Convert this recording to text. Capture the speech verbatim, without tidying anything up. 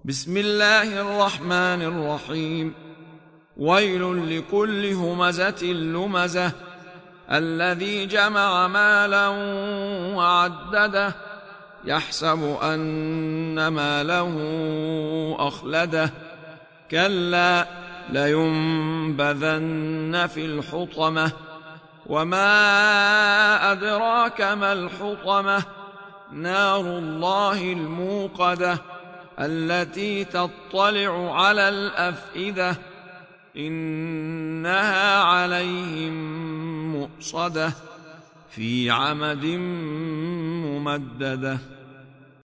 بسم الله الرحمن الرحيم. ويل لكل همزة لمزة الذي جمع مالا وعدده يحسب أن ماله أخلده كلا لينبذن في الحطمة وما أدراك ما الحطمة نار الله الموقدة التي تطلع على الأفئدة إنها عليهم مؤصدة في عمد ممددة.